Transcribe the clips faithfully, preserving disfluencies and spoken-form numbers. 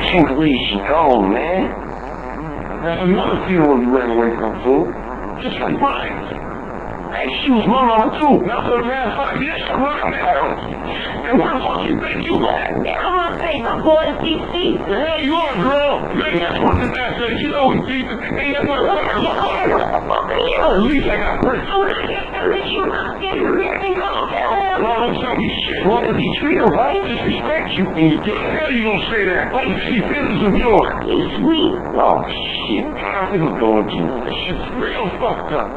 can't believe she's gone, man. Now, another funeral you ran away from, fool. Just like mine. Hey, she was my mama too. Now, for the last five years, I'm looking at her. And where the fuck you think you at? I'm gonna take my boy to D C. The hell you are, girl? Man, that's what this ass said. She's always Jesus. Ain't that what at least I got first. No, don't tell me shit. Well, if you treat her right, disrespect you, and you do the hell you gonna say that? Like, she feelings of yours. It's sweet. Oh, shit. This is going to. This shit's real fucked up.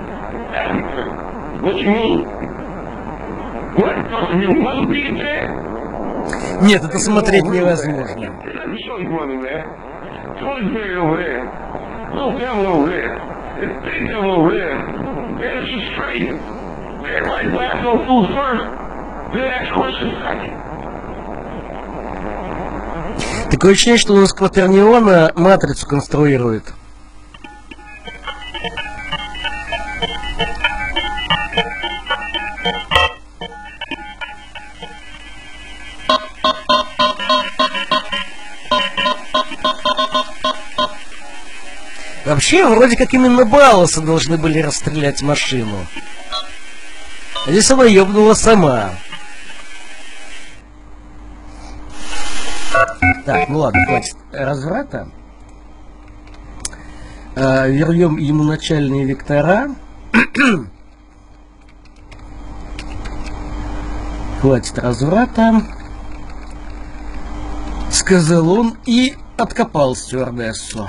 What you mean? What? You must be dead? Нет, это смотреть невозможно. Let me show you one there. Tony's buried over there. Little devil over there. It's big devil over there. Yeah, it's just straight. Everybody laughs on fools first. Then ask questions second. Такое ощущение, что у нас Кватерниона матрицу конструирует. Вообще, вроде как именно Балласа должны были расстрелять машину. А здесь она ёбнула сама. Так, ну ладно, хватит разврата. А, вернем ему начальные вектора. Хватит разврата, сказал он и откопал стюардессу.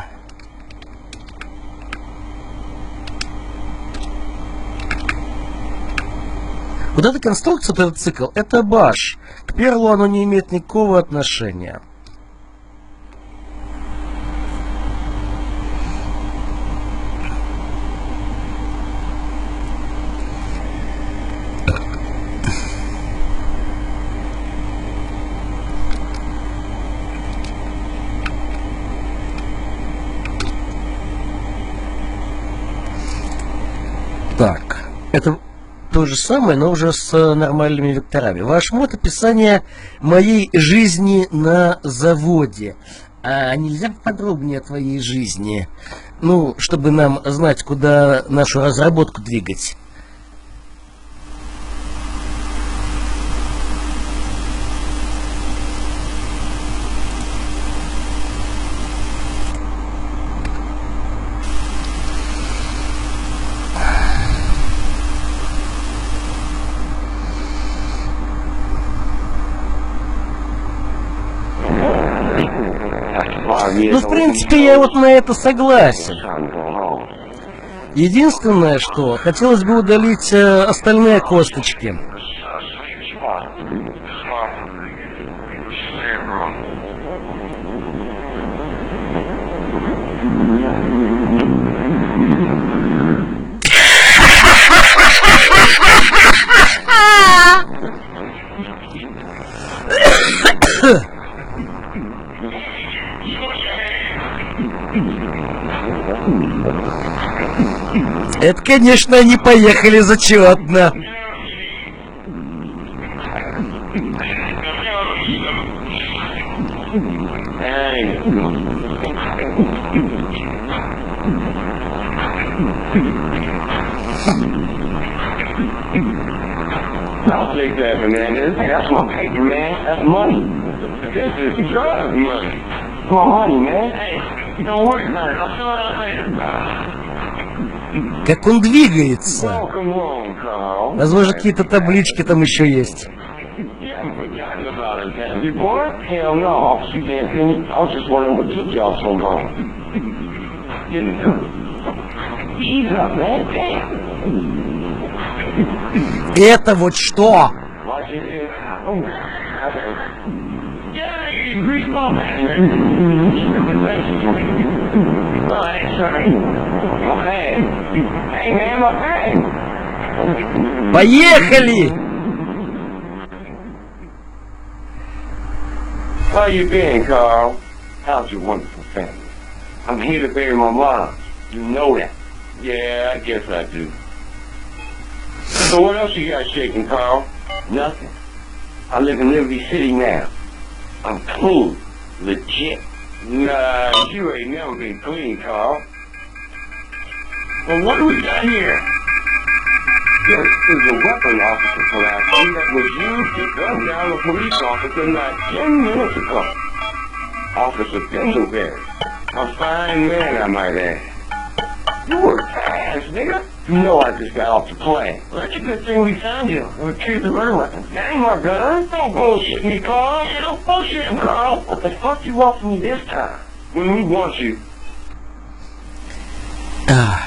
Вот эта конструкция, вот этот цикл, это баш. К Перлу оно не имеет никакого отношения. Так, это то же самое, но уже с нормальными векторами. Ваш мод — описание моей жизни на заводе. А нельзя подробнее о твоей жизни? Ну, чтобы нам знать, куда нашу разработку двигать. Ну, в принципе, я вот на это согласен. Единственное, что хотелось бы удалить э, остальные косточки. Это, конечно, они поехали зачетно. I'll take that, man. That's my paper, man. That's money. This is drug money. It's my money, man. Hey, don't worry about it. I'll fill it out later. Как он двигается. Возможно, какие-то таблички там еще есть. Это вот что? Поехали! How you been, Carl? How's your wonderful family? I'm here to bury my mom. You know that. Yeah, I guess I do. So what else you got shaking, Carl? Nothing. I live in Liberty City now. I'm clean, legit, Nah, you ain't never been clean, Carl. Well, what do we got here? There is a weapon officer collapsing that was used to gun down a police officer not ten minutes ago. Officer Pendleberry. A fine man, I might add. You were fast, nigga. You know I just got off the plane. Well, that's a good thing we found you. We retrieved the murder weapon. Dang, our gun. Don't bullshit me, Carl. You don't bullshit him, Carl. What the fuck you want from me this time? When we want you. Ah.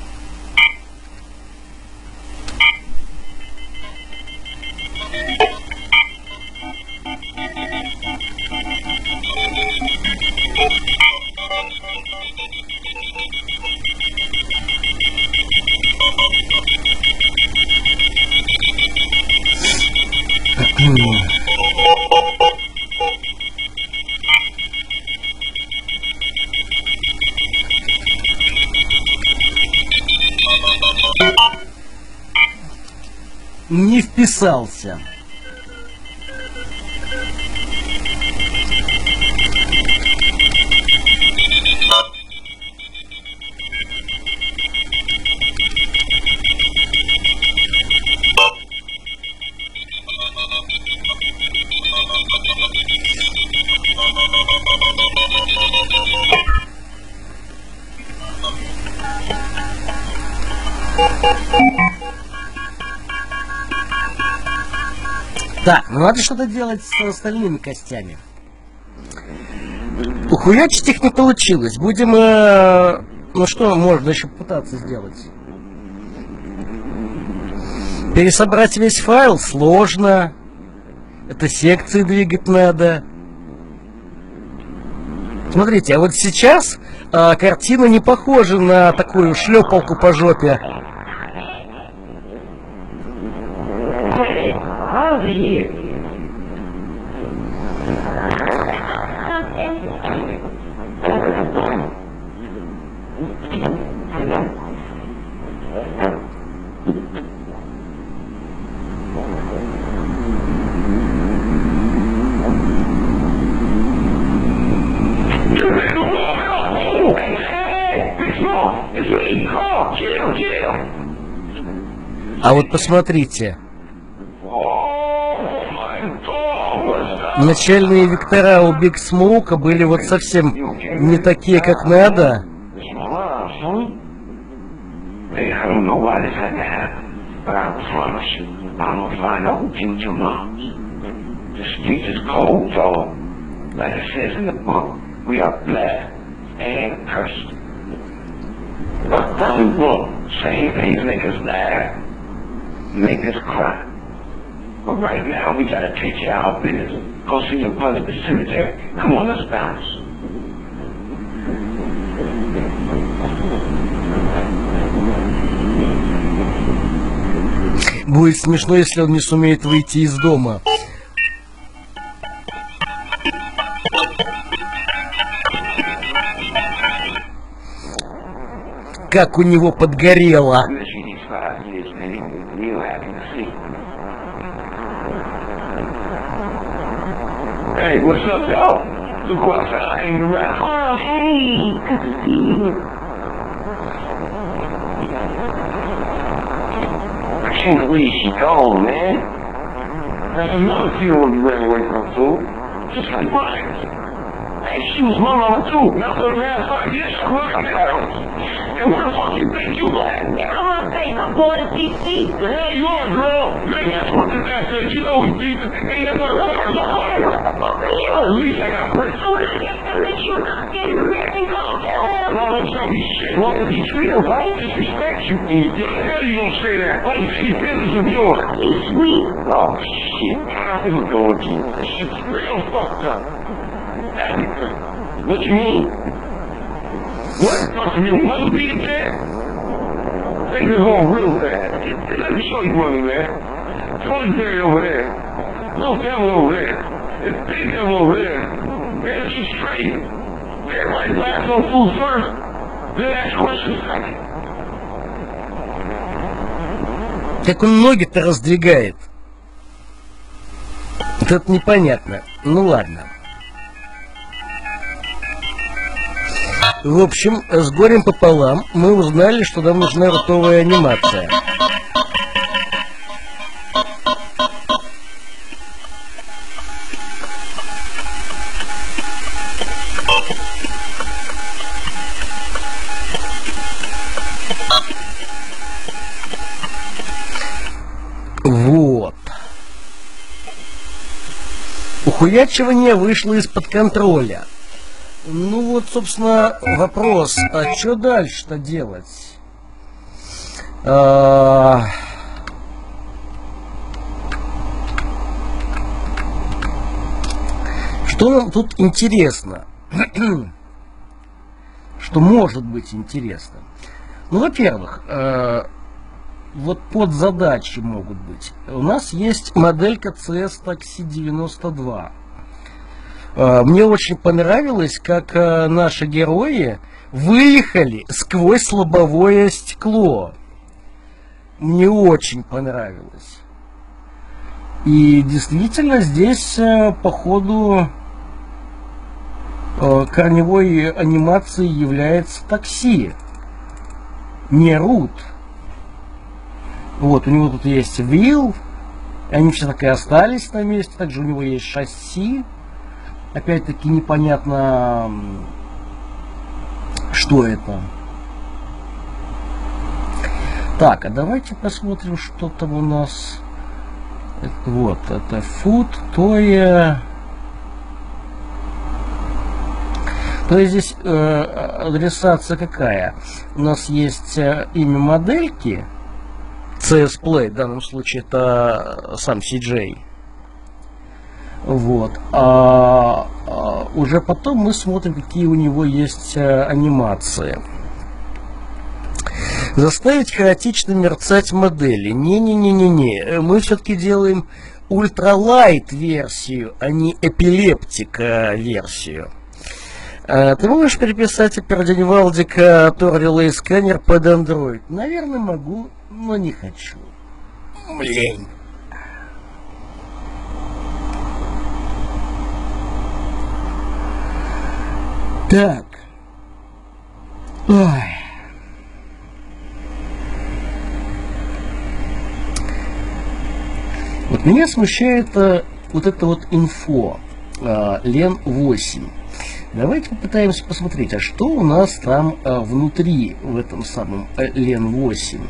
Не вписался. Так, ну надо что-то делать с остальными костями. Ухуячить их не получилось. Будем... Э, ну что можно еще пытаться сделать? Пересобрать весь файл сложно. Это секции двигать надо. Смотрите, а вот сейчас э, картина не похожа на такую шлепалку по жопе. А вот посмотрите. Начальные вектора у Биг Смоука были вот совсем не такие, как надо. Make us cry. But right now, we gotta take care of our business. Go see your brother at the cemetery. Come on, let's bounce. Будет смешно, если он не сумеет выйти из дома. Как у него подгорело. Hey, what's up, y'all? Look what's hanging around. Oh, hey. I can't believe she's gone, man. Another funeral you ran away from, too. Just like mine. Hey, she was my mama, too. Now, for the last five years, I worked on that. And where the fuck you think you at? I'm gonna take my boy to D C. The hell you are, girl? Man, that's what the guy said. You know, Jesus. Ain't that what at least I got pretty sure. No, don't tell me shit. Well, if you treat her right, disrespect you, and you get the hell you gonna say that? Oh, she business of yours. It's sweet. Oh, shit. This is going to this shit's real fucked up. What you mean? What? Talking to me, mother being dead? Take this home real bad. Let me show you money, man. Tony Jerry over there. Little family over there. It's big family over there. Man, it's just straight. Everybody laughs on food first. Then ask questions second. Как он ноги-то раздвигает. Вот это непонятно. Ну ладно. В общем, с горем пополам мы узнали, что нам нужна ротовая анимация. Вот. Ухуячивание вышло из-под контроля. Ну вот, собственно, вопрос, а что дальше-то делать? А... Что нам тут интересно? Что может быть интересно? Ну, во-первых, э, вот подзадачи могут быть. У нас есть моделька си эс Taxi девяносто два. Мне очень понравилось, как наши герои выехали сквозь лобовое стекло. Мне очень понравилось. И действительно здесь, по ходу, корневой анимацией является такси, не рут. Вот, у него тут есть wheel, они все так и остались на месте. Также у него есть шасси. Опять-таки непонятно, что это. Так, а давайте посмотрим, что там у нас. Это, вот, это food, toy. То есть здесь э, адресация какая? У нас есть э, имя модельки. си эс Play, в данном случае это сам си джей. Вот. А, а уже потом мы смотрим, какие у него есть а, анимации. Заставить хаотично мерцать модели. Не-не-не-не-не. Мы все-таки делаем ультралайт версию, а не эпилептик версию. А, ты можешь переписать опердень Валдика Tor Relay сканер под Android? Наверное, могу, но не хочу. Блин. Так. Ой. Вот меня смущает а, вот это вот инфо а, лен восемь. Давайте попытаемся посмотреть, а что у нас там а, внутри в этом самом а, лен восемь.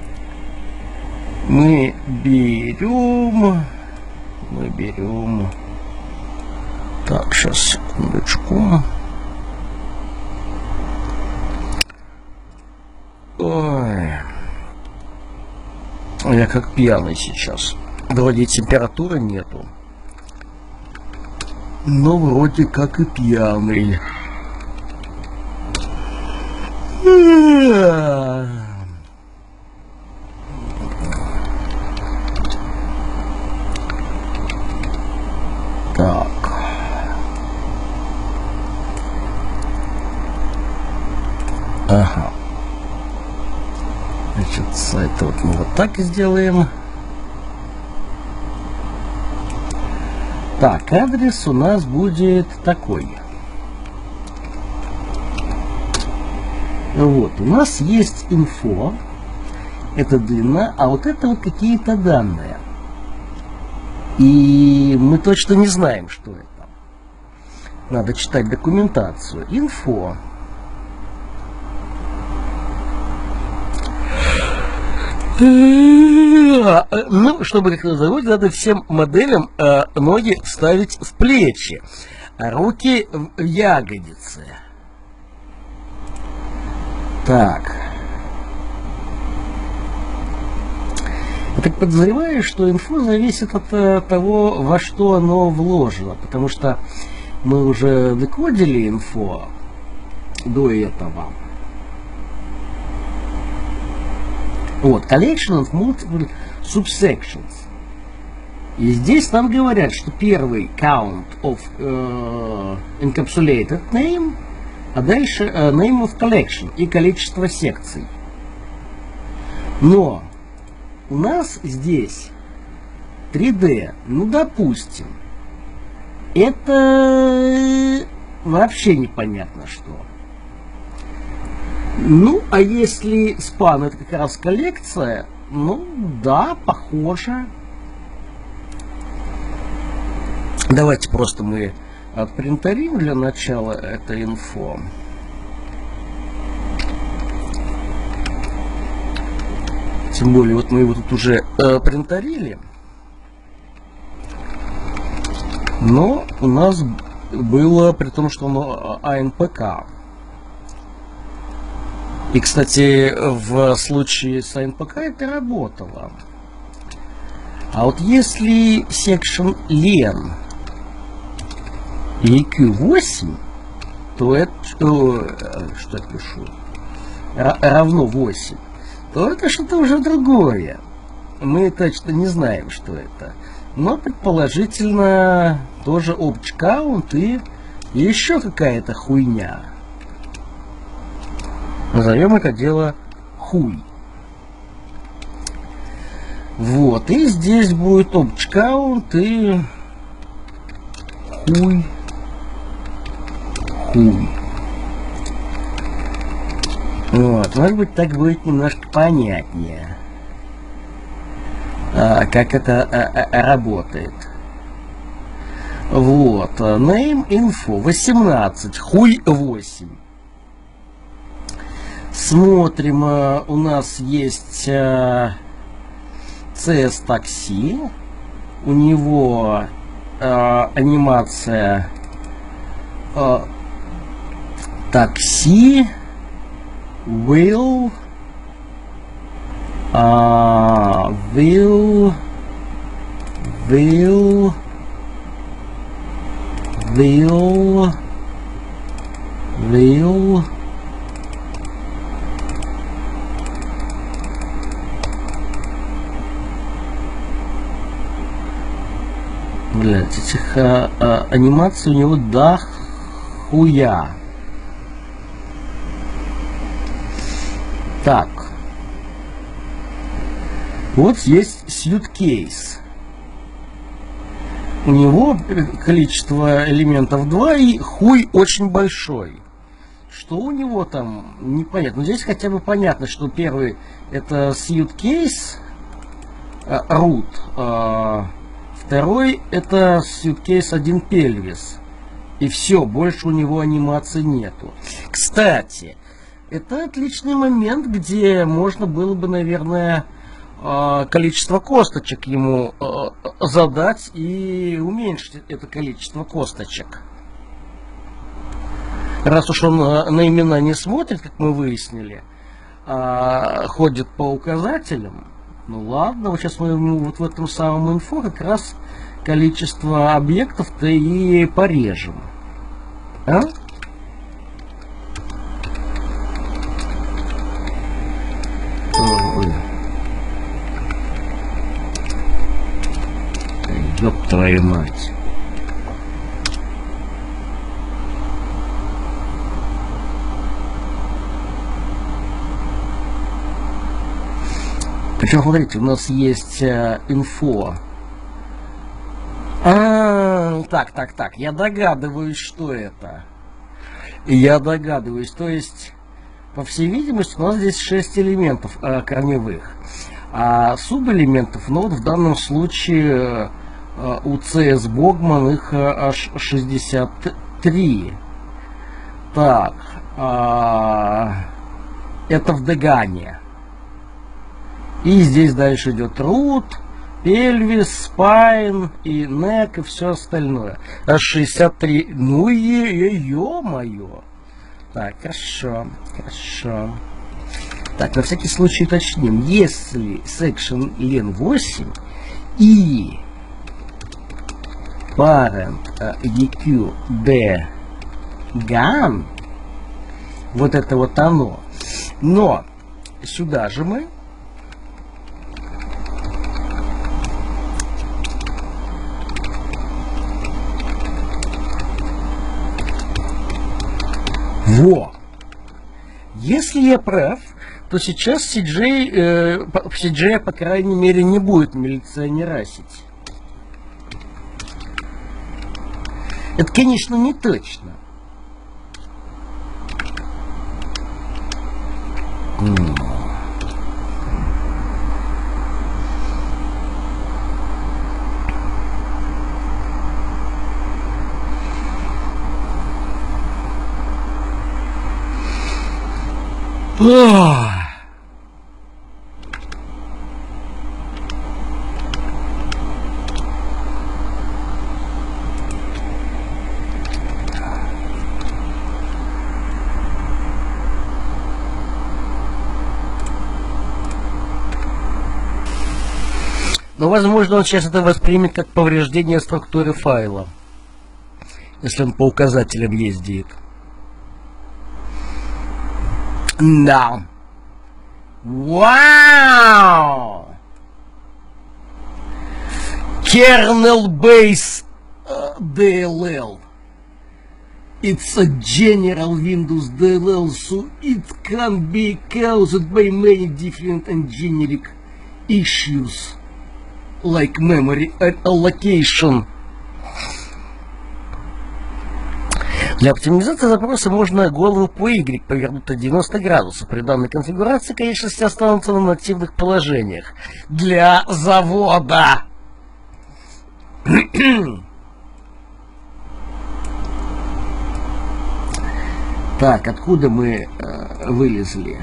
Мы берем, мы берем. Так, сейчас секундочку. Ой, я как пьяный сейчас. Вроде температуры нету, но вроде как и пьяный. Так. Ага. Значит, сайт вот мы вот так и сделаем. Так, адрес у нас будет такой. Вот, у нас есть инфо. Это длина, а вот это вот какие-то данные. И мы точно не знаем, что это. Надо читать документацию. Инфо. Ну, чтобы как назовут, надо всем моделям э, ноги ставить в плечи, а руки в ягодицы. Так. Я так подозреваю, что инфо зависит от э, того, во что оно вложено, потому что мы уже декодили инфо до этого. Вот, collection of multiple subsections. И здесь нам говорят, что первый count of uh, encapsulated name, а дальше uh, name of collection и количество секций. Но у нас здесь три дэ, ну допустим, это вообще непонятно что. Ну, а если спан это как раз коллекция, ну да, похоже. Давайте просто мы отпринтарим для начала это инфо. Тем более, вот мы его тут уже э, принтарили. Но у нас было, при том, что оно а эн пэ ка. И, кстати, в случае с а эн пэ ка это работало. А вот если section len и кью восемь, то это что, что я пишу? Равно восемь. То это что-то уже другое. Мы точно не знаем, что это. Но предположительно тоже object count и еще какая-то хуйня. Назовем это дело хуй. Вот. И здесь будет object count и хуй. Хуй. Вот, может быть, так будет немножко понятнее, а, как это а, а, работает. Вот, name info восемнадцать, хуй восемь. Смотрим, а, у нас есть а, си эс такси, у него а, анимация а, такси. Will uh, will will will will блять, этих а, а, анимаций у него до хуя. Так, вот есть suitcase. У него количество элементов два и хуй очень большой. Что у него там, непонятно. Но здесь хотя бы понятно, что первый это suitcase uh, root, uh, второй это suitcase один pelvis. И все, больше у него анимации нету. Кстати, это отличный момент, где можно было бы, наверное, количество косточек ему задать и уменьшить это количество косточек. Раз уж он на имена не смотрит, как мы выяснили, а ходит по указателям, ну ладно, вот сейчас мы вот в этом самом инфо как раз количество объектов-то и порежем. А? Ёб твою мать. Причем, смотрите, у нас есть э, инфо. А, так, так, так, я догадываюсь, что это. Я догадываюсь, то есть, по всей видимости, у нас здесь шесть элементов э, корневых. А субэлементов, ну вот в данном случае э, у си эс Bogman их э, аж шестьдесят три. Так, э, это в Дегане. И здесь дальше идет root, pelvis, spine и neck и все остальное. Аж шестьдесят три. Ну и ё-моё. Так, хорошо, хорошо. Так, на всякий случай уточним. Если section len восемь и parent uh, eq d gan, вот это вот оно. Но сюда же мы Во! Если я прав, то сейчас си джей, э, си джей, по крайней мере, не будет милиционерасить. Это, конечно, не точно. М. Ох. Но, возможно, он сейчас это воспримет как повреждение структуры файла, если он по указателям ездит. Да. Вау! Kernel Base uh, ди эл эл. It's a general Windows ди эл эл, so it can be caused by many different and generic issues, like memory allocation. Для оптимизации запроса можно голову по Y повернуть на девяносто градусов. При данной конфигурации конечности останутся на нативных положениях. Для завода. Так, откуда мы э, вылезли?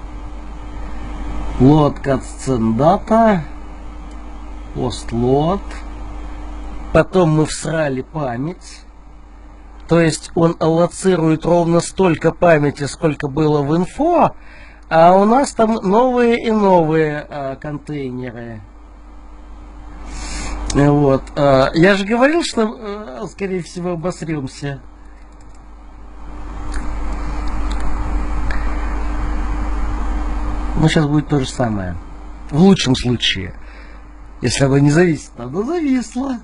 Load cutscene data. Post-load. Потом мы всрали память. То есть он аллоцирует ровно столько памяти, сколько было в инфо, а у нас там новые и новые а, контейнеры. Вот. А, я же говорил, что, а, скорее всего, обосремся. Ну, сейчас будет то же самое. В лучшем случае. Если оно не зависит, оно зависло.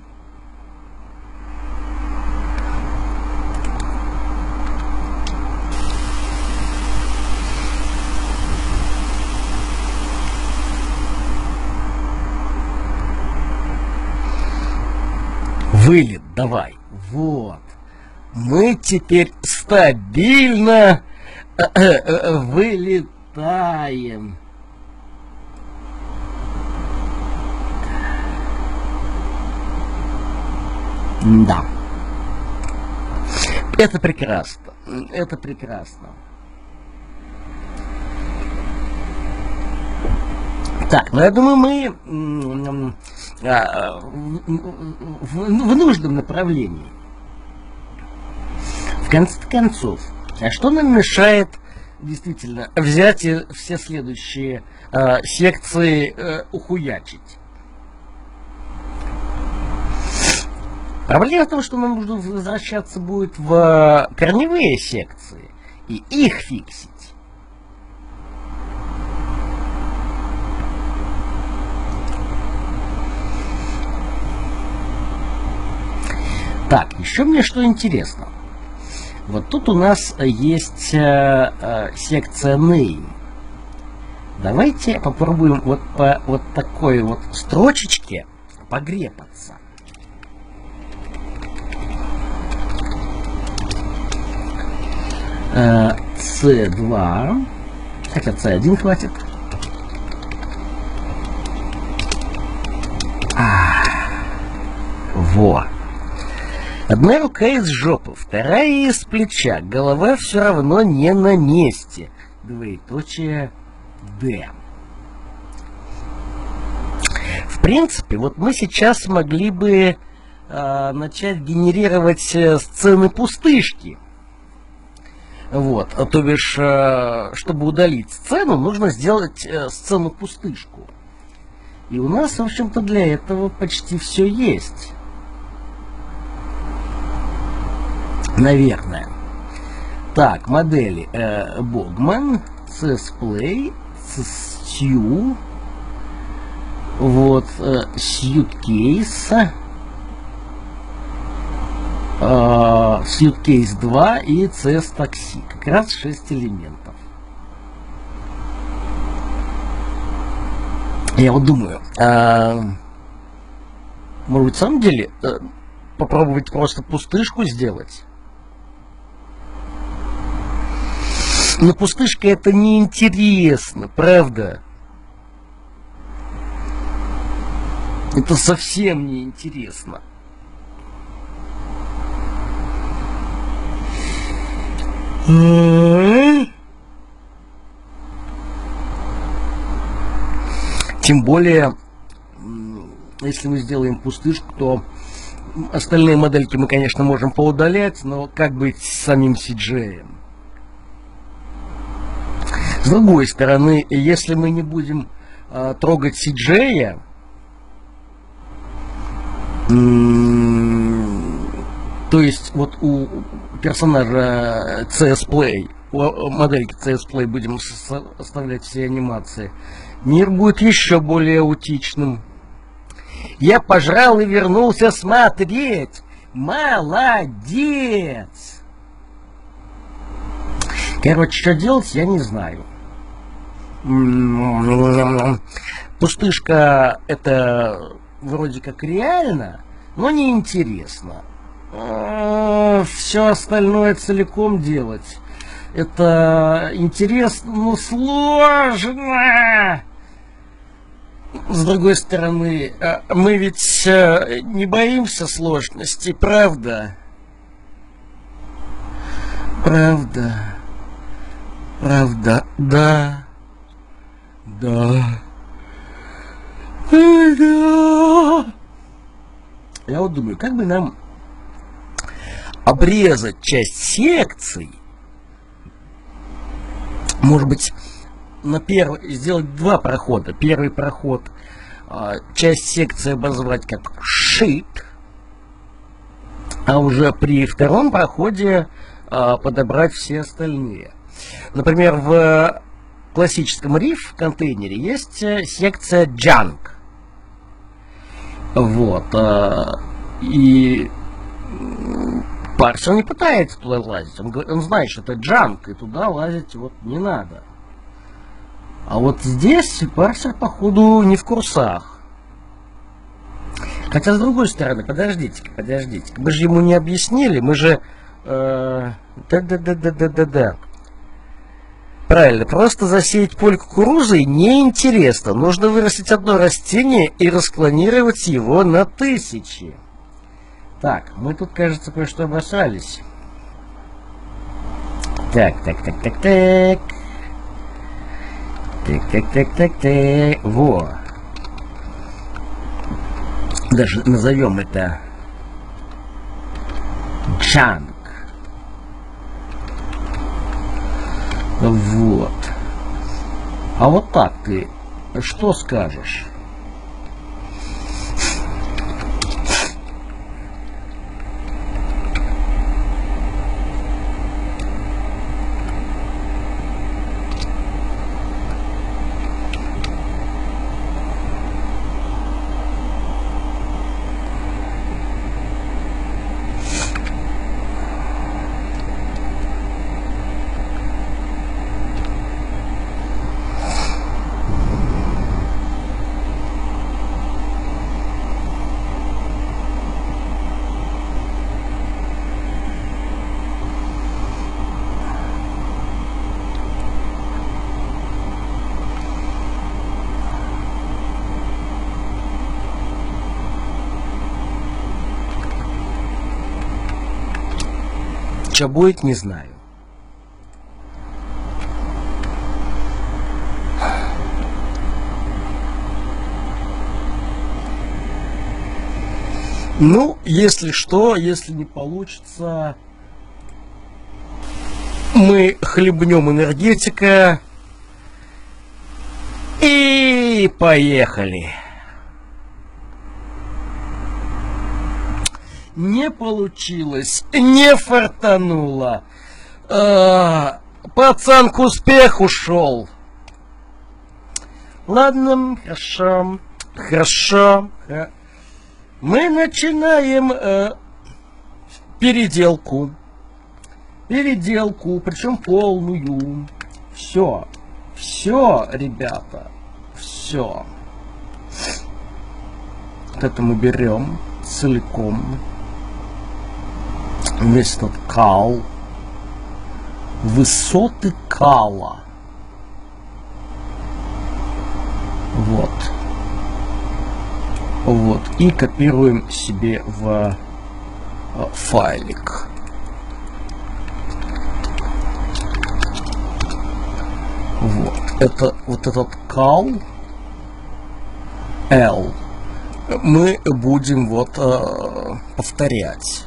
Вылет, давай. Вот. Мы теперь стабильно вылетаем. Да. Это прекрасно. Это прекрасно. Так, ну я думаю, мы а, в, в, в нужном направлении. В конце концов, а что нам мешает действительно взять и все следующие а, секции а, ухуячить? Проблема в том, что нам нужно возвращаться будет в корневые секции и их фиксить. Так, еще мне что интересно. Вот тут у нас есть э, э, секция name. Давайте попробуем вот по вот такой вот строчечке погрепаться. Э, си два. Хотя си один хватит. А, во. Одна рука из жопы, вторая из плеча. Голова все равно не на месте. Двоеточие Д. В принципе, вот мы сейчас могли бы э, начать генерировать э, сцены пустышки. Вот, а то бишь, э, чтобы удалить сцену, нужно сделать э, сцену пустышку. И у нас, в общем-то, для этого почти все есть. Наверное. Так, модели э, Bogman, CSplay, Stew, вот, э, Suitcase, э, Suitcase два и си эс Taxi. Как раз шесть элементов. Я вот думаю, э, может быть, в самом деле э, попробовать просто пустышку сделать? Но пустышка это неинтересно, правда? Это совсем неинтересно. Тем более, если мы сделаем пустышку, то остальные модельки мы, конечно, можем поудалять, но как быть с самим си джей? С другой стороны, если мы не будем а, трогать си джей, то есть вот у персонажа си эс Play, у модельки си эс Play будем оставлять все анимации, мир будет еще более аутичным. Я пожрал и вернулся смотреть. Молодец! Короче, что делать, я не знаю. Пустышка это вроде как реально, но не интересно. Все остальное целиком делать это интересно, но сложно. С другой стороны, мы ведь не боимся сложностей, правда? Правда. Правда, да. Да. Да. Я вот думаю, как бы нам обрезать часть секций, может быть, на первый сделать два прохода. Первый проход, часть секции обозвать как shit, а уже при втором проходе подобрать все остальные. Например, в классическом риф контейнере есть секция junk. Вот. И парсер не пытается туда лазить. Он, он знает, что это junk, и туда лазить вот не надо. А вот здесь парсер, походу, не в курсах. Хотя, с другой стороны, подождите-ка, подождите-ка. Мы же ему не объяснили, мы же... Да-да-да-да-да-да-да. Правильно, просто засеять поле кукурузой неинтересно. Нужно вырастить одно растение и расклонировать его на тысячи. Так, мы тут, кажется, кое-что обосрались. Так, так, так, так, так. Так, так, так, так, так. Во. Даже назовем это junk. Вот. А вот так ты что скажешь? Что будет, не знаю. Ну, если что, если не получится, мы хлебнем энергетика и поехали. Не получилось, не фартануло. А, пацан к успеху шел. Ладно, хорошо, хорошо. Мы начинаем э, переделку. Переделку, причем полную. Все, все, ребята, все. Вот это мы берем целиком. Весь этот кал. высоты Кала. Вот. Вот. И копируем себе в файлик. Вот. Это вот этот Кал L. Мы будем вот э, повторять.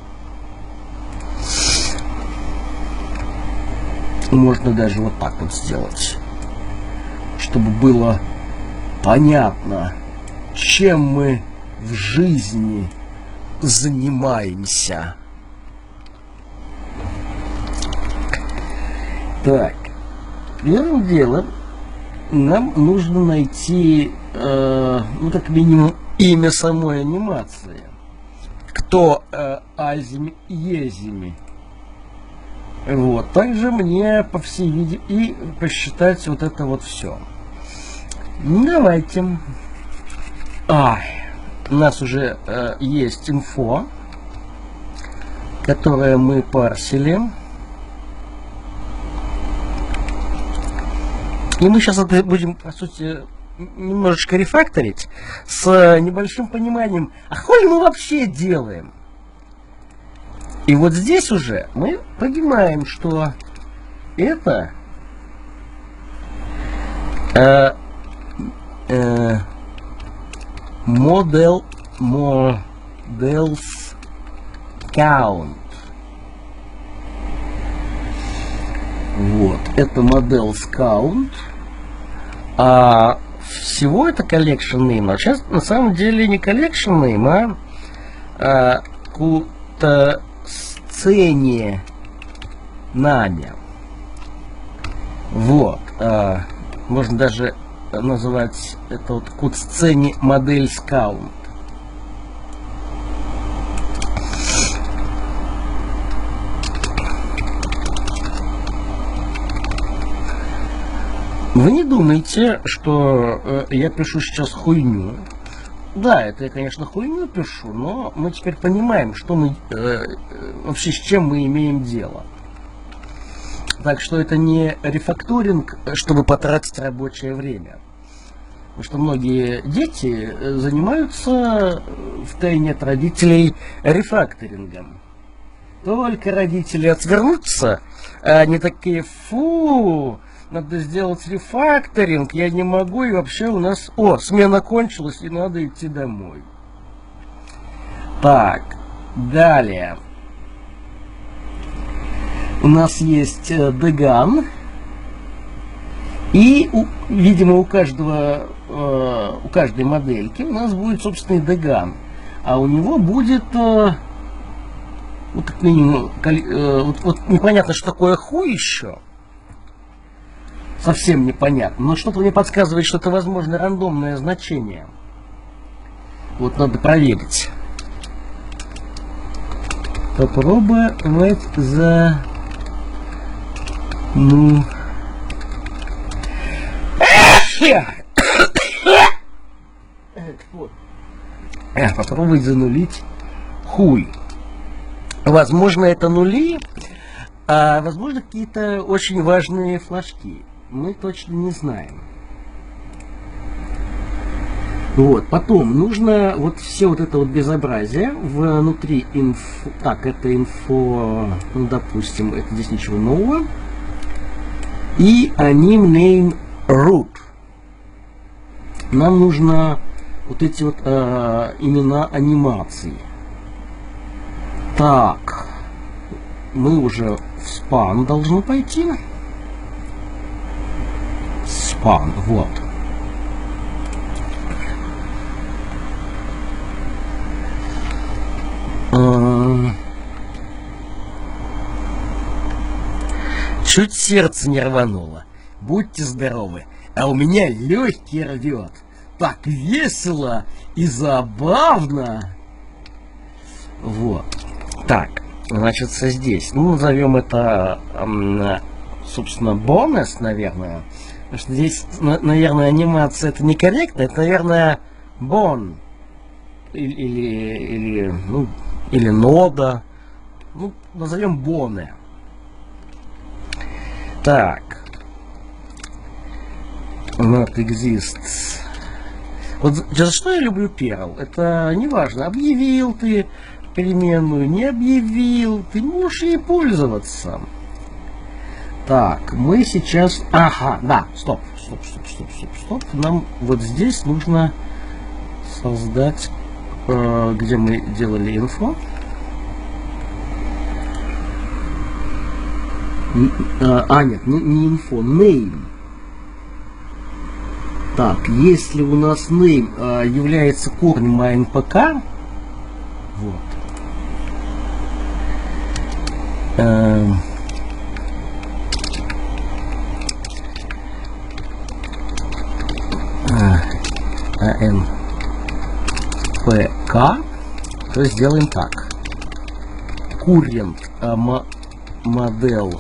Можно даже вот так вот сделать, чтобы было понятно, чем мы в жизни занимаемся. Так, первым делом нам нужно найти, э, ну, как минимум, имя самой анимации. Кто э, Азими Езими. Вот. Также мне, по всей виде, и посчитать вот это вот все. Давайте. Ай, у нас уже э, есть инфо, которое мы парсили. И мы сейчас это будем, по сути, немножечко рефакторить с небольшим пониманием, а хуй мы вообще делаем? И вот здесь уже мы понимаем, что это э, э, model models count. Вот, это models count. А всего это collection name. Но сейчас на самом деле не collection name, а, а какую-то сцене нами. Вот. А, можно даже называть это вот код сцене модель count. Вы не думайте, что э, я пишу сейчас хуйню. Да, это я, конечно, хуйню пишу, но мы теперь понимаем, что мы э, вообще с чем мы имеем дело. Так что это не рефакторинг, чтобы потратить рабочее время. Потому что многие дети занимаются втайне от родителей рефакторингом. Только родители отвернутся, а они такие: фу, надо сделать рефакторинг, я не могу, и вообще у нас... О, смена кончилась, и надо идти домой. Так, далее. У нас есть Деган. И, у, видимо, у каждого, э, у каждой модельки у нас будет собственный Деган. А у него будет... Э, ну, как минимум, э, вот, вот непонятно, что такое хуй еще. Совсем непонятно, но что-то мне подсказывает, что это, возможно, рандомное значение. Вот надо проверить. Попробовать за... Ну... Попробовать занулить хуй. Возможно, это нули, а возможно, какие-то очень важные флажки. Мы точно не знаем. Вот, потом нужно вот все вот это вот безобразие внутри инфо. Так, это инфо, ну, допустим, это здесь ничего нового. И anim name root. Нам нужно вот эти вот э, имена анимации. Так, мы уже в спан должны пойти. Спан, вот. Чуть сердце не рвануло. Будьте здоровы. А у меня легкий рвет. Так весело и забавно. Вот. Так, значит, здесь. Ну, назовем это, собственно, бонус, наверное. Потому что здесь, наверное, анимация это некорректно. Это, наверное, бон. Или, или, или, ну, или нода. Ну, назовем боны. Так. Not exists. Вот за что я люблю Perl? Это неважно, объявил ты переменную, не объявил, ты можешь ей пользоваться. Так, мы сейчас... Ага, да, стоп, стоп, стоп, стоп, стоп, стоп. Нам вот здесь нужно создать, э, где мы делали инфо. А, нет, не, не инфо, name. Так, если у нас name а, является корнем anpk, вот, а, anpk, то сделаем так. Current а, model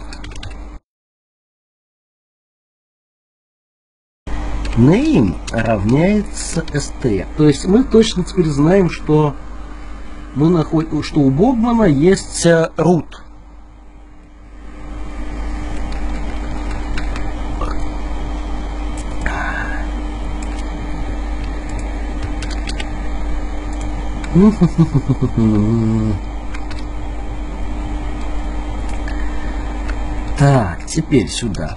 name равняется st. То есть мы точно теперь знаем, что мы находим, что у Богмана есть root. Так, теперь сюда.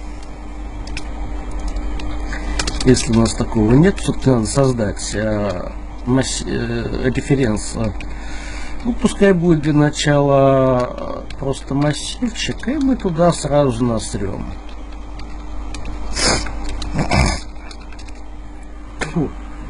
Если у нас такого нет, все-таки надо создать э, масс... э, референс. Ну, пускай будет для начала просто массивчик, и мы туда сразу насрем. Фу.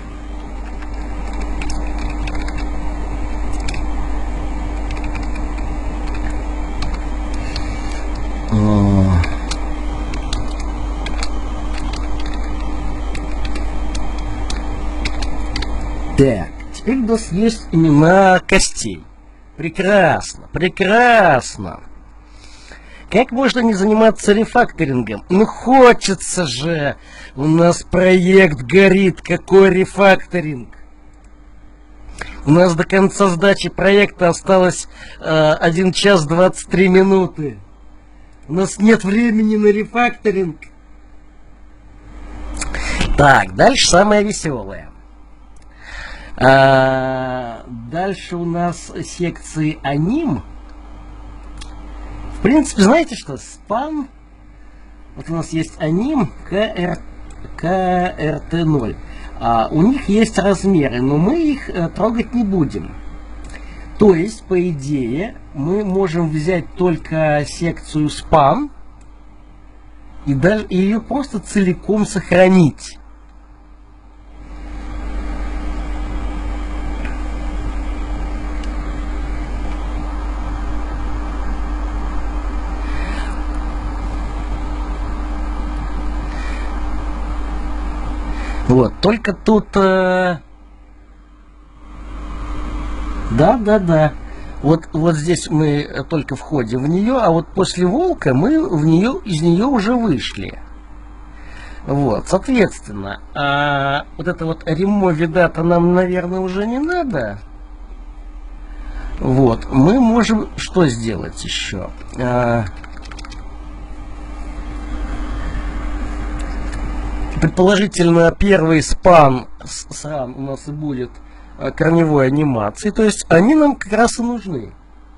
Так, теперь у нас есть имена костей. Прекрасно, прекрасно. Как можно не заниматься рефакторингом? Ну хочется же. У нас проект горит. Какой рефакторинг? У нас до конца сдачи проекта осталось э, один час двадцать три минуты. У нас нет времени на рефакторинг. Так, дальше самое веселое. А, дальше у нас секции аним. В принципе, знаете что? Спан. Вот у нас есть аним ка эр тэ ноль. А, у них есть размеры, но мы их а, трогать не будем. То есть, по идее, мы можем взять только секцию спан и даже ее просто целиком сохранить. Вот, только тут... Э... Да, да, да. Вот, вот здесь мы только входим в нее, а вот после волка мы в нее, из нее уже вышли. Вот, соответственно, а вот это вот remove data нам, наверное, уже не надо. Вот, мы можем что сделать еще? А... Предположительно, первый спан сран у нас и будет корневой анимации, то есть они нам как раз и нужны.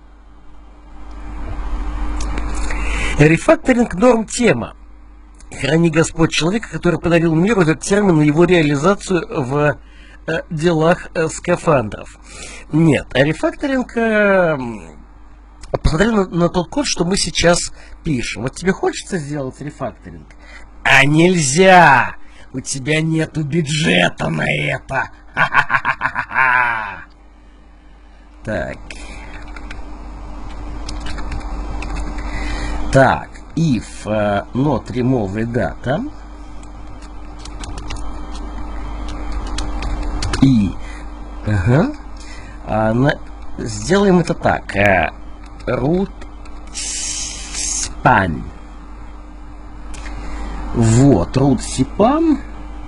Рефакторинг норм тема. Храни Господь человека, который подарил миру этот термин и его реализацию в э, делах э, скафандров. Нет, рефакторинг... Э, посмотри на, на тот код, что мы сейчас пишем. Вот тебе хочется сделать рефакторинг? А нельзя! У тебя нету бюджета на это! Так. Так, if uh, not remove data. И ага, а, на, сделаем это так. Uh, root span. Вот, root сипан.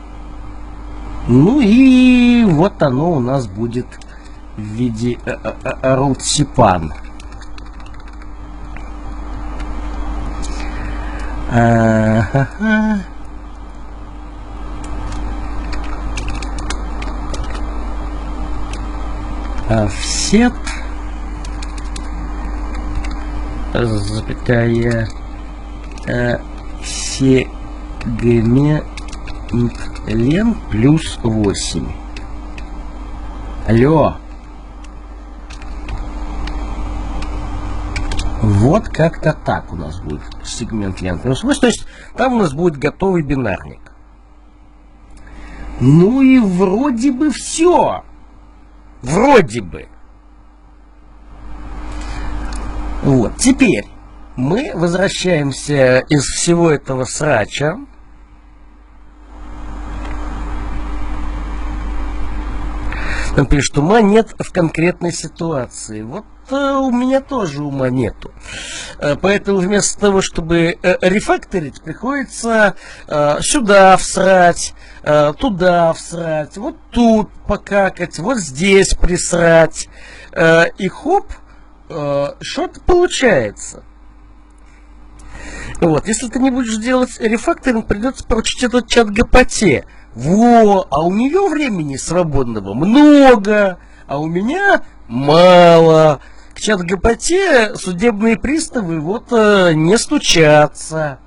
Ну и вот оно у нас будет в виде root сипан. А-ха-ха. Офсет, запятая, сегмент лен плюс восемь. Алло. Вот как-то так у нас будет сегмент лен плюс восемь. То есть там у нас будет готовый бинарник. Ну и вроде бы все. Вроде бы. Вот. Теперь мы возвращаемся из всего этого срача. Там пишет, ума нет в конкретной ситуации. Вот э, у меня тоже ума нету. Э, поэтому вместо того, чтобы э, рефакторить, приходится э, сюда всрать, э, туда всрать, вот тут покакать, вот здесь присрать. Э, и хоп, э, что-то получается. Вот, если ты не будешь делать рефакторинг, придется поручить этот чат ГПТ. Во, а у нее времени свободного много, а у меня мало. К чат ГПТ судебные приставы вот э, не стучатся.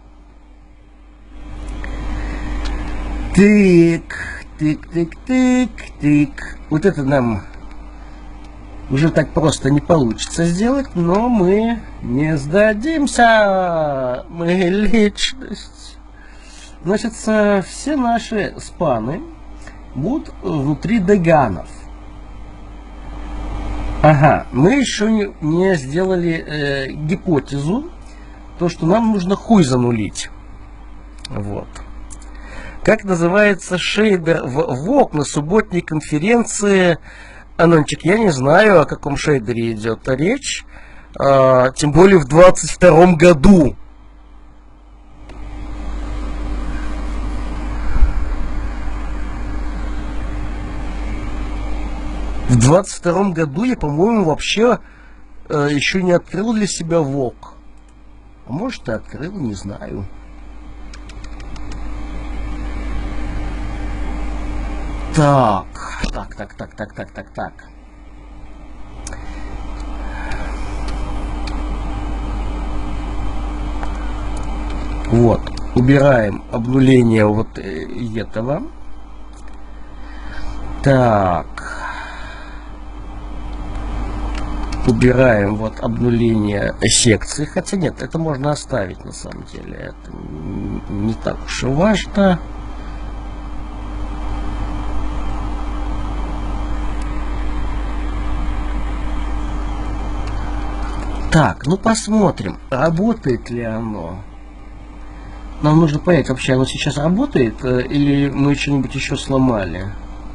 Тык, тык, тык, тык, тык. Вот это нам уже так просто не получится сделать, но мы не сдадимся. Мы личность. Значит, все наши спаны будут внутри деганов. Ага, мы еще не, не сделали э, гипотезу, то, что нам нужно хуй занулить. Вот. Как называется шейдер в ВОК на субботней конференции? Анончик, я не знаю, о каком шейдере идет речь, э, тем более в двадцать втором году. В двадцать втором году я, по-моему, вообще э, еще не открыл для себя ВОК. А может, и открыл, не знаю. Так, так, так, так, так, так, так, так. Вот, убираем обнуление вот этого. Так. Убираем вот обнуление секции. Хотя нет, это можно оставить на самом деле. Это не так уж и важно. Так, ну посмотрим, работает ли оно. Нам нужно понять, вообще оно сейчас работает, или мы что-нибудь еще сломали.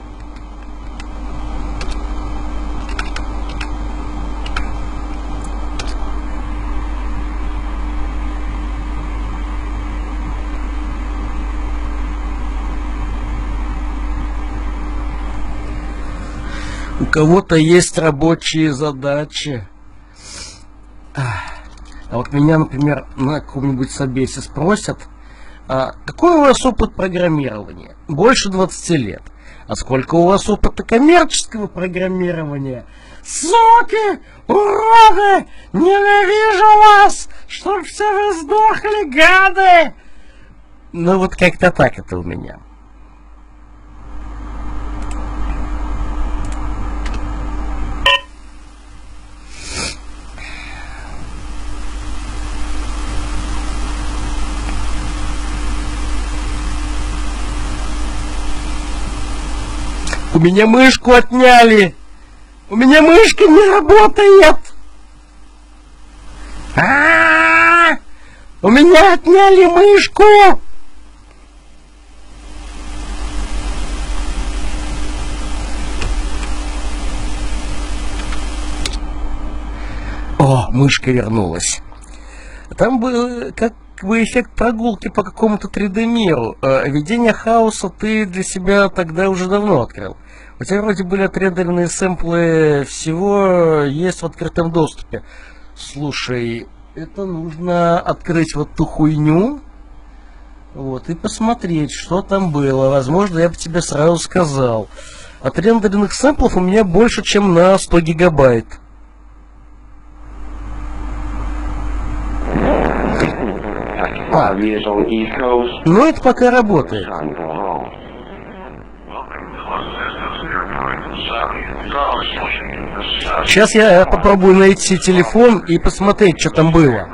У кого-то есть рабочие задачи. А вот меня, например, на каком-нибудь собесе спросят, а какой у вас опыт программирования? Больше двадцати лет. А сколько у вас опыта коммерческого программирования? Суки! Уроды! Ненавижу вас! Чтоб все вы сдохли, гады! Ну вот как-то так это у меня. У меня мышку отняли. У меня мышка не работает. А-а-а! У меня отняли мышку. О, мышка вернулась. Там был как бы эффект прогулки по какому-то три дэ миру. Видение хаоса ты для себя тогда уже давно открыл. У тебя вроде были отрендеренные сэмплы всего, есть в открытом доступе. Слушай, это нужно открыть вот ту хуйню Вот, и посмотреть, что там было. Возможно, я бы тебе сразу сказал. Отрендеренных сэмплов у меня больше, чем на сто гигабайт. А. Ну, это пока работает. Сейчас я попробую найти телефон и посмотреть, что там было.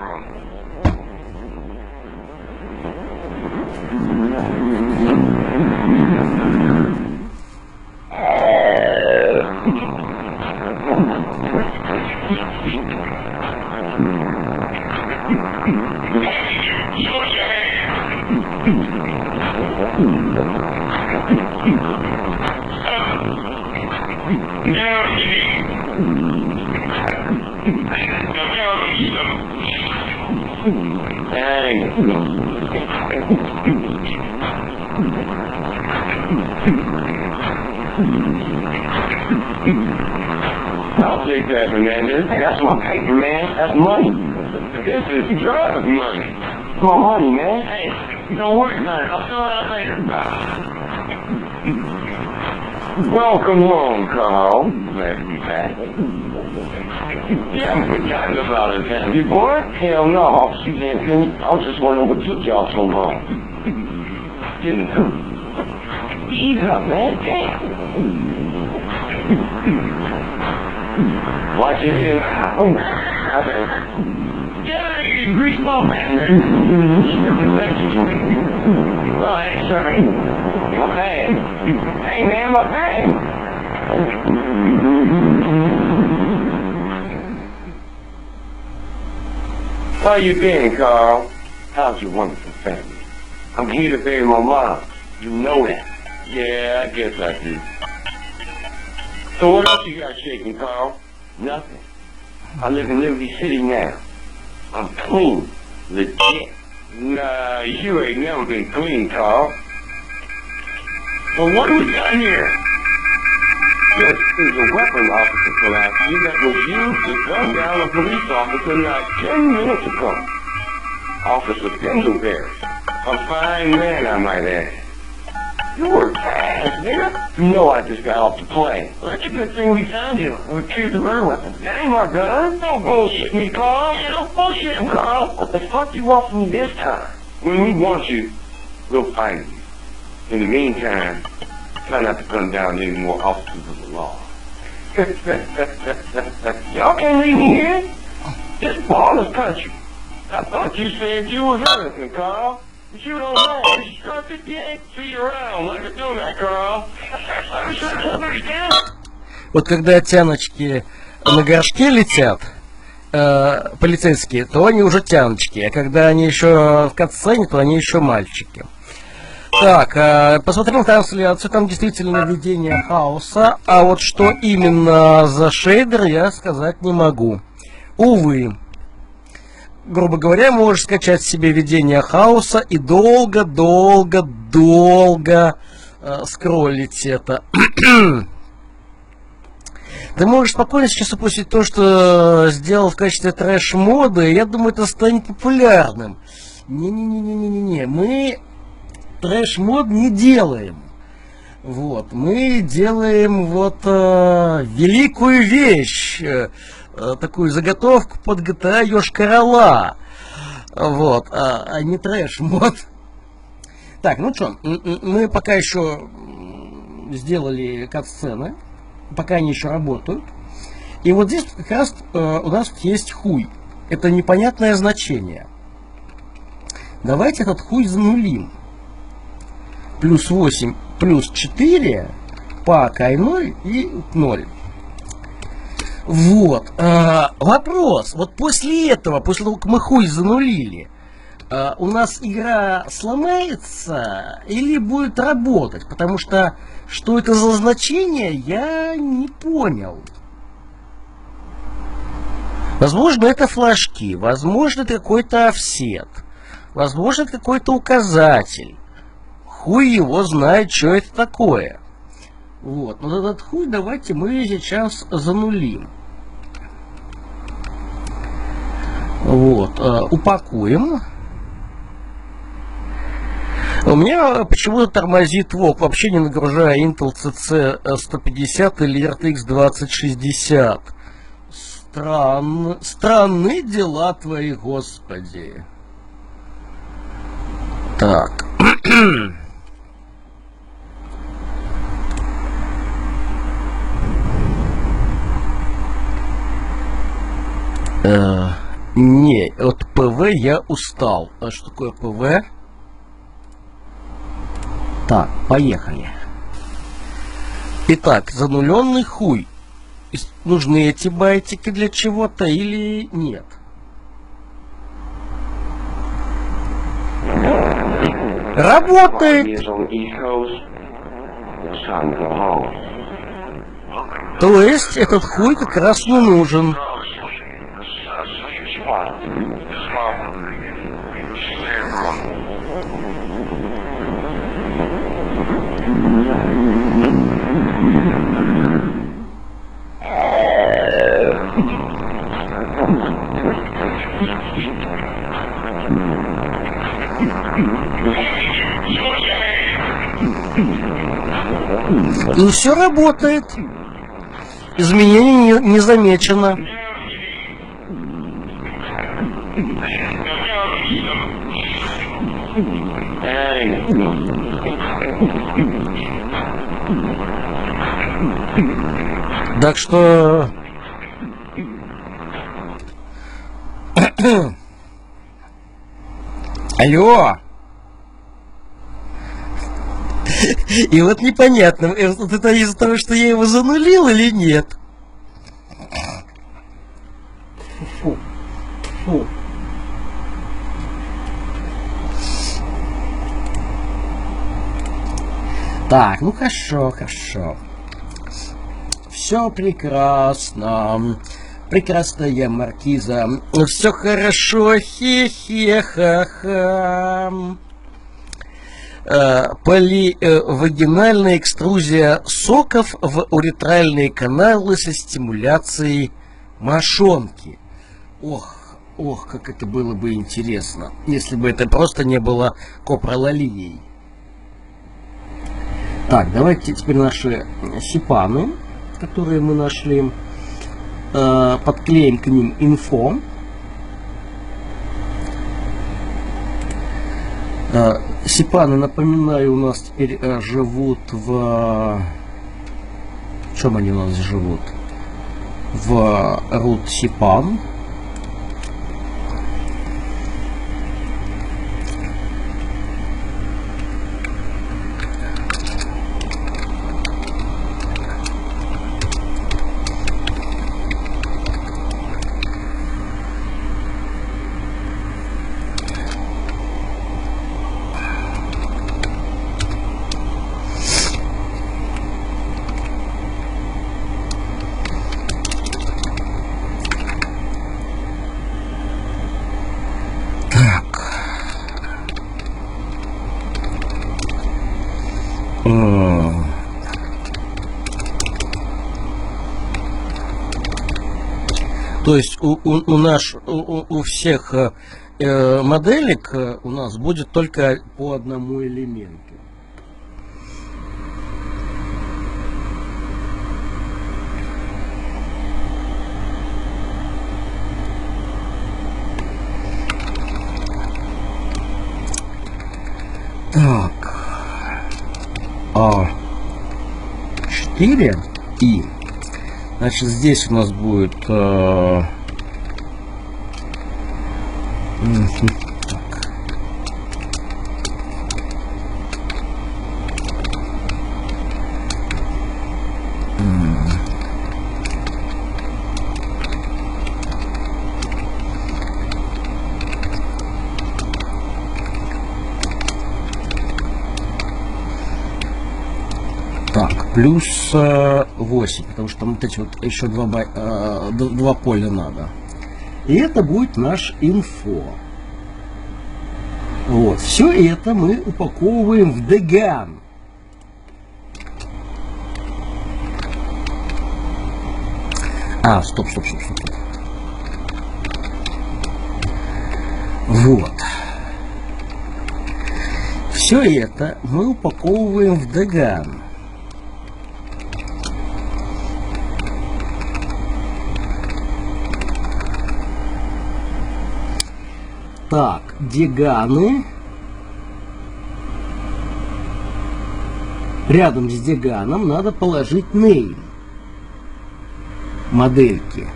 I'll take that, Hernandez. That's my paper, man. That's money. This is drug money. It's my money, man. Hey, don't worry about it. I'll fill it out later. Welcome home, Carl. Glad to be back. You haven't forgotten about us, have you, boy? Hell no, Officer Anthony. I was just wondering what took y'all so long. Didn't eat up, man. Damn. Watch it here. Oh, yeah, you grease ball, man. Well, hey, sorry. My bad. Hey, man, my bad. How you been, Carl? How's your wonderful family? I'm here to bury my mom. You know that. Yeah, I guess I do. So what else you got shaking, Carl? Nothing. I live in Liberty City now. I'm clean. Legit. Nah, you ain't never been clean, Carl. Well, what do we got here? This is a weapon officer collapse that was used to gun down a police officer like ten minutes ago. Officer Pendlebury. A fine man, I might add. You were fast, nigga. You know I just got off the plane. Well, that's a good thing we found you. We retrieved the murder weapon. That ain't my gun. Don't bullshit me, Carl. Yeah, don't bullshit me, Carl. What the fuck you want from me this time? When we want you, we'll find you. In the meantime, try not to gun down any more officers of the law. Y'all can't leave me here. This baller's country. I thought you said you was innocent, Carl. But you don't know. You struck the gang. See around. Let me do that, Carl. Вот когда тяночки на горшке летят, э, полицейские, то они уже тяночки. А когда они еще в катсцене, то они еще мальчики. Так, э, посмотрел трансляцию, там действительно видение хаоса, а вот что именно за шейдер, я сказать не могу. Увы. Грубо говоря, можешь скачать себе видение хаоса и долго-долго-долго э, скроллить это. Ты можешь спокойно сейчас упустить то, что сделал в качестве трэш-мода, и я думаю, это станет популярным. Не-не-не-не-не-не, мы трэш-мод не делаем. Вот, мы делаем вот э, великую вещь, э, такую заготовку под джи ти эй Йошкар-Ола. Вот, а, а не трэш-мод. Так, ну что, мы пока еще сделали кат-сцены, пока они еще работают. И вот здесь как раз э, у нас есть хуй. Это непонятное значение. Давайте этот хуй занулим. Плюс восемь, плюс четыре, пак ай ноль и ноль. Вот. Э, вопрос. Вот после этого, после того, как мы хуй занулили, э, у нас игра сломается или будет работать? Потому что, что это за значение, я не понял. Возможно, это флажки, возможно, это какой-то офсет, возможно, это какой-то указатель. Хуй его знает, что это такое. Вот, вот этот хуй давайте мы сейчас занулим. Вот, э, упакуем. У меня почему-то тормозит вок, вообще не нагружая Intel си си сто пятьдесят или эр ти экс двадцать шестьдесят. Странно, странные дела твои, господи. Так. э, не, от ПВ я устал. А что такое ПВ? Так, поехали. Итак, зануленный хуй. Нужны эти байтики для чего-то или нет? Работает! То есть этот хуй как раз не нужен. И все работает. Изменений не, не замечено. Так что... Алло! И вот непонятно, вот это из-за того, что я его занулил или нет. Фу. Фу. Так, ну хорошо, хорошо. Все прекрасно. Прекрасная маркиза. Все хорошо. Хе-хе-ха-ха. Поливагинальная экструзия соков в уретральные каналы со стимуляцией мошонки. Ох, ох, как это было бы интересно, если бы это просто не было копролалией. Так, давайте теперь наши сипаны, которые мы нашли, подклеим к ним инфо. Сипаны, напоминаю, у нас теперь э, живут в... В чем они у нас живут? В root сипан. То есть у, у, у, наш, у, у всех э, моделек э, у нас будет только по одному элементу. Так. А четыре и. Значит, здесь у нас будет э, так. Так, плюс э, восемь, потому что там вот эти вот еще два, э, два поля надо. И это будет наш инфо. Вот, все это мы упаковываем в Деган. А, стоп, стоп, стоп, стоп. Вот. Все это мы упаковываем в Деган. Так, Деганы. Рядом с Деганом надо положить name модельки.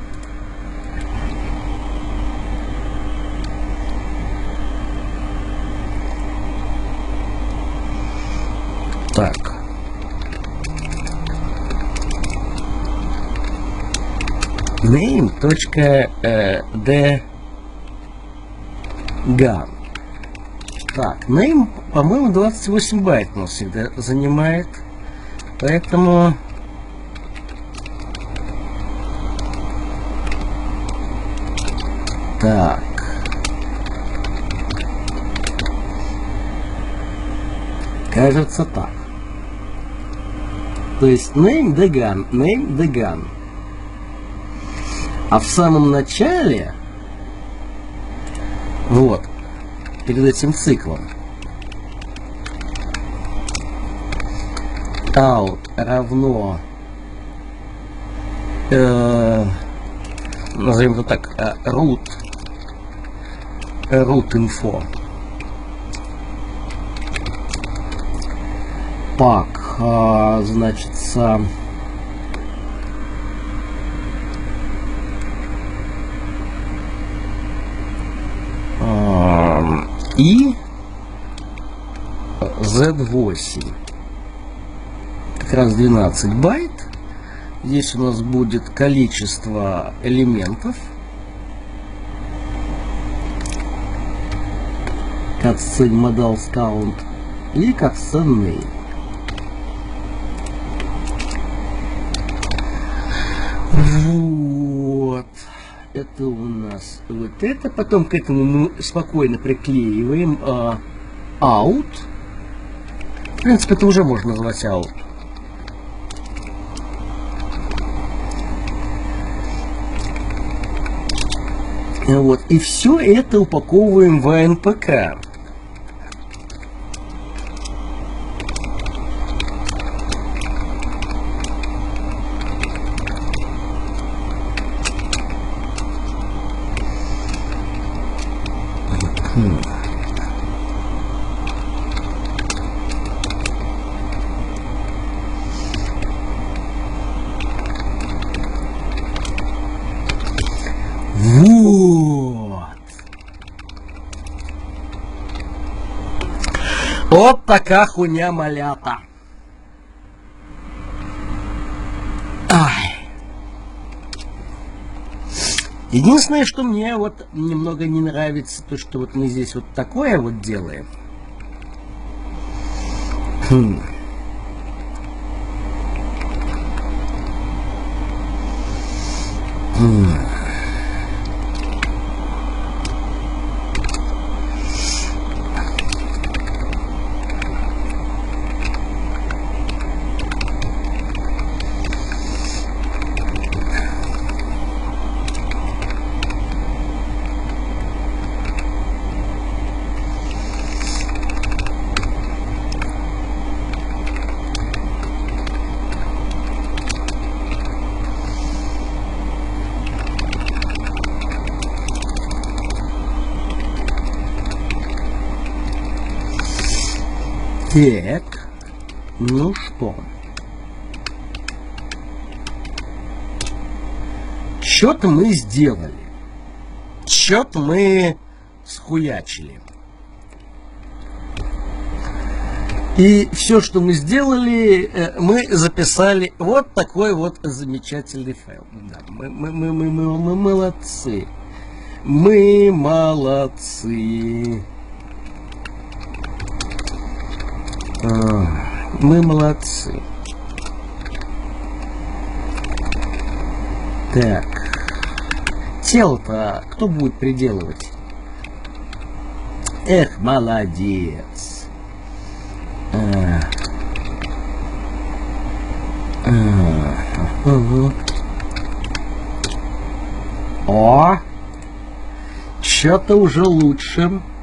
Так. name.d Ган. Так, name, по-моему, двадцать восемь байт у нас всегда занимает. Поэтому... Так. Кажется так. То есть name Degan, name Degan. А в самом начале, вот, перед этим циклом, out равно, э, назовем это так, э, root, root info, пак, э, значится, и зет восемь, как раз двенадцать байт. Здесь у нас будет количество элементов, как сын models count и как сын name. Вот. Это у нас вот это. Потом к этому мы спокойно приклеиваем uh, out. В принципе, это уже можно назвать out. Вот. И все это упаковываем в эн пи кей. Вот. Вот такая хуйня, малята. Ай. Единственное, что мне вот немного не нравится, то что вот мы здесь вот такое вот делаем. Хм. Хм. Так, ну что, что-то мы сделали, что-то мы схуячили. И все, что мы сделали, мы записали вот такой вот замечательный файл. Да, мы, мы, мы, мы, мы, мы молодцы, мы молодцы. Мы молодцы. Так. Тело-то кто будет приделывать? Эх, молодец. А. А. Угу. О! Что-то уже лучше.